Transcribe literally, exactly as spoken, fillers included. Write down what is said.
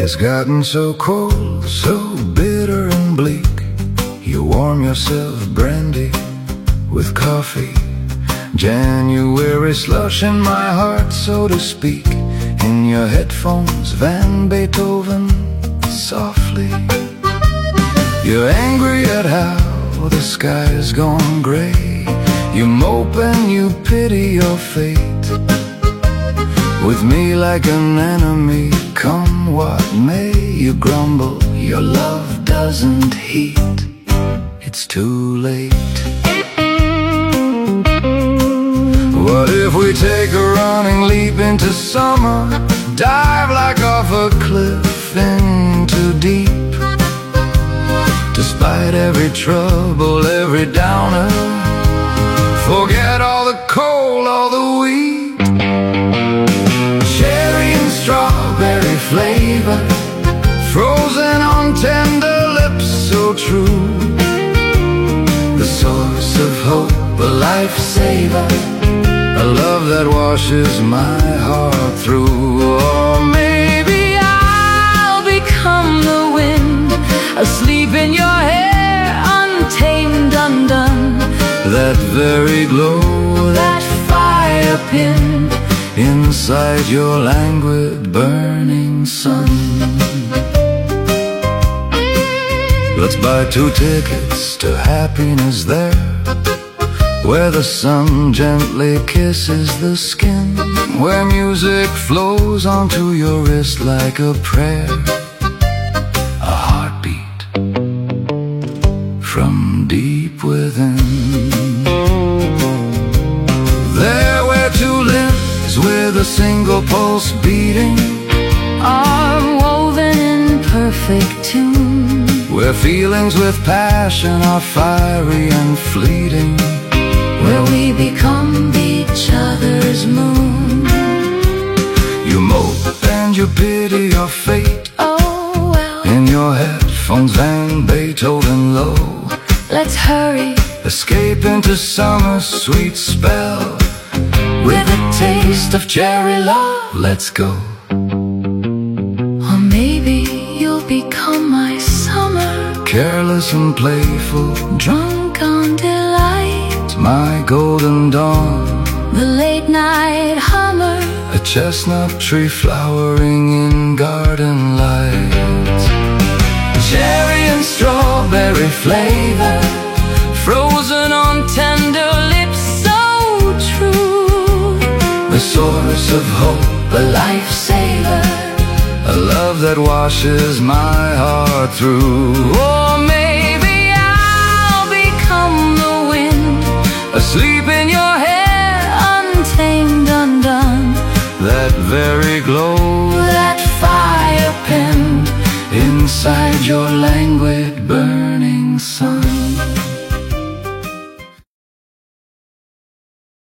It's gotten so cold, so bitter and bleak. You warm yourself brandy with coffee. January slush in my heart, so to speak. In your headphones, Van Beethoven softly. You're angry at how the sky's gone gray. You mope and you pity your fate. With me like an enemy, come what may. You grumble, your love doesn't heat. It's too late. What if we take a running leap into summer? Dive like off a cliff into deep. Despite every trouble, every downer, forget all the cold, all the wheat. Cherry and strawberry flavor, frozen on tender lips, so true. The source of hope, a lifesaver, a love that washes my heart through. Or maybe I'll become the wind, asleep in your hair, untamed, undone. That very glow, that fire pin inside your languid, burning sun. Let's buy two tickets to happiness there, where the sun gently kisses the skin, where music flows onto your wrist like a prayer, a heartbeat from deep within. There where two limbs with a single pulse beating are woven in perfect tune, where feelings with passion are fiery and fleeting, where we become each other's moon. You mope and you pity your fate. Oh well. In your headphones, Van Beethoven low. Let's hurry, escape into summer's sweet spell, with a taste of cherry love. Let's go. Or maybe you'll become my summer, careless and playful, drunk on delight, my golden dawn, the late night hummer, a chestnut tree flowering in garden light. Cherry and strawberry flavor, frozen on tender lips, so true. The source of hope, a lifesaver, a love that washes my heart through. Or maybe I'll become the wind, asleep in your hair, untamed, undone. That very glow, that fire pin inside your languid,